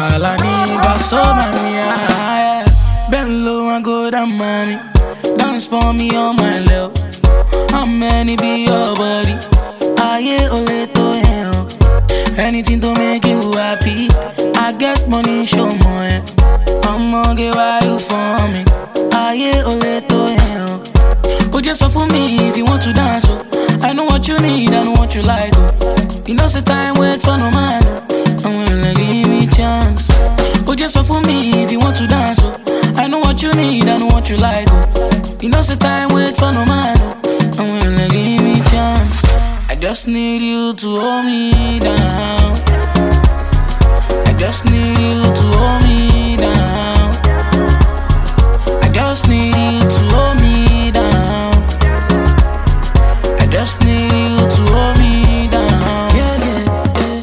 Alani, so mania. Bend low and go down, mommy. Dance for me on my love. How many be your body? Aye, ole to hell. Anything to make you happy. I get money, show more. I'ma get why you for me. Aye, ole to hell. Oh, just for me if you want to dance. Oh. I know what you need, I know what you like. Oh. You know, say time wait for no man. I'm gonna give me chance. Oh, just for me if you want to dance. Oh. I know what you need, I know what you like. Oh. You know, say time wait for no man. I'm gonna give me chance. I just need you to hold me down. I just need you to hold me down. I just need you to hold me down. I just need you to hold me down. Yeah, yeah, yeah.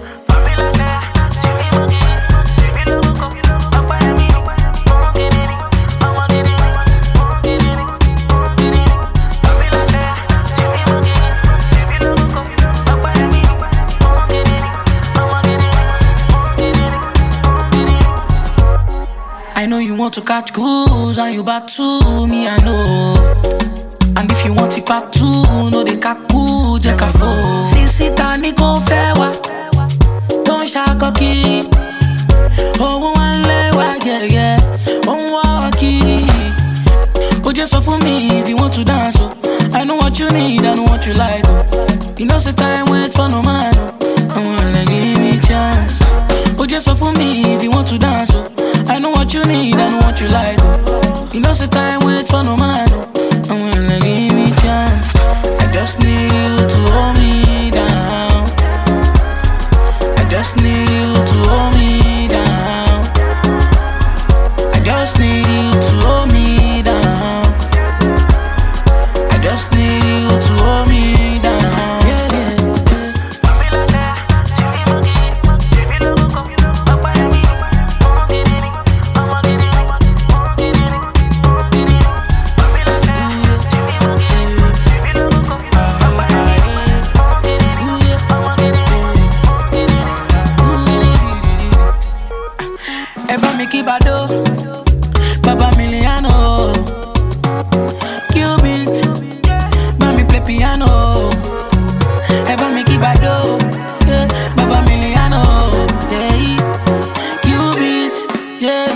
I know you want to catch cruise and you back to me, I know. And if you want it part two, no they kaku, jeka fo. Sisi tani ko fewa, don't shaka ki. Oh one lewa, yeah yeah, oh waki. Oh just for me if you want to dance. Oh. I know what you need, I know what you like. Oh. You know say time wait for no man. Oh. I'm gonna give me chance. Oh just for me if you want to dance. Oh. I know what you need, I know what you like. Oh. You know say time wait for no man. Oh. I'm gonna give me chance. I just need you to hold me down. I just need you to hold me down. I just need you to hold me down. I just need you to hold me down. Yeah, yeah, yeah. Eba mi kibado, Baba Miliano, Cubit, Mami play piano. Eba mi kibado, Baba Miliano, yeah, Cubit, yeah.